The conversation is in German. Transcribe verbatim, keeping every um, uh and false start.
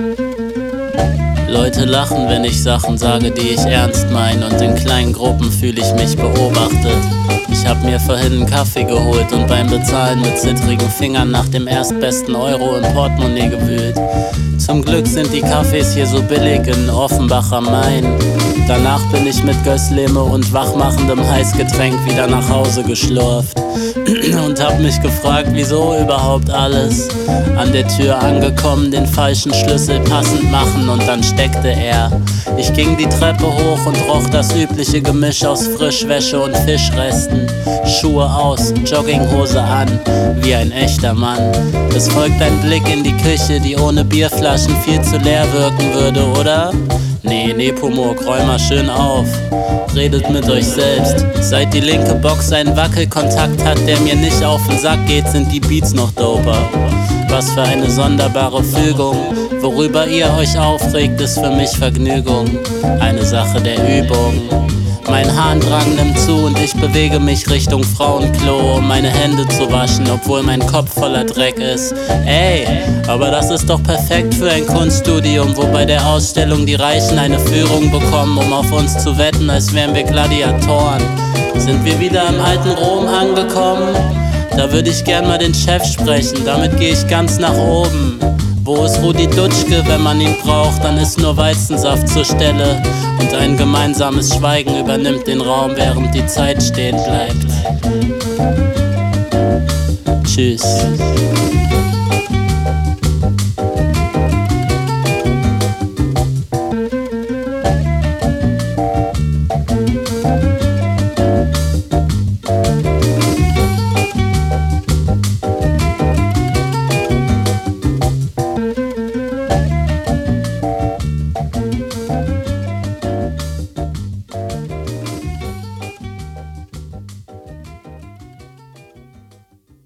Leute lachen, wenn ich Sachen sage, die ich ernst mein, und in kleinen Gruppen fühle ich mich beobachtet. Ich hab mir vorhin einen Kaffee geholt und beim Bezahlen mit zittrigen Fingern nach dem erstbesten Euro im Portemonnaie gewühlt. Zum Glück sind die Kaffees hier so billig in Offenbach am Main. Danach bin ich mit Gössleme und wachmachendem Heißgetränk wieder nach Hause geschlurft und hab mich gefragt, wieso überhaupt alles. An der Tür angekommen, den falschen Schlüssel passend machen und dann steckte er. Ich ging die Treppe hoch und roch das übliche Gemisch aus Frischwäsche und Fischresten. Schuhe aus, Jogginghose an, wie ein echter Mann. Es folgt ein Blick in die Küche, die ohne Bierflaschen viel zu leer wirken würde, oder? Nee, Nepomuk, räum mal schön auf. Redet mit euch selbst. Seit die linke Box einen Wackelkontakt hat, der mir nicht auf den Sack geht, sind die Beats noch doper. Was für eine sonderbare Fügung. Worüber ihr euch aufregt, ist für mich Vergnügung. Eine Sache der Übung. Mein Harndrang nimmt zu und ich bewege mich Richtung Frauenklo, um meine Hände zu waschen, obwohl mein Kopf voller Dreck ist. Ey, aber das ist doch perfekt für ein Kunststudium, wo bei der Ausstellung die Reichen eine Führung bekommen, um auf uns zu wetten, als wären wir Gladiatoren. Sind wir wieder im alten Rom angekommen? Da würde ich gern mal den Chef sprechen, damit gehe ich ganz nach oben. Wo ist Rudi Dutschke, wenn man ihn braucht, dann ist nur Weizensaft zur Stelle. Und ein gemeinsames Schweigen übernimmt den Raum, während die Zeit stehen bleibt. Tschüss.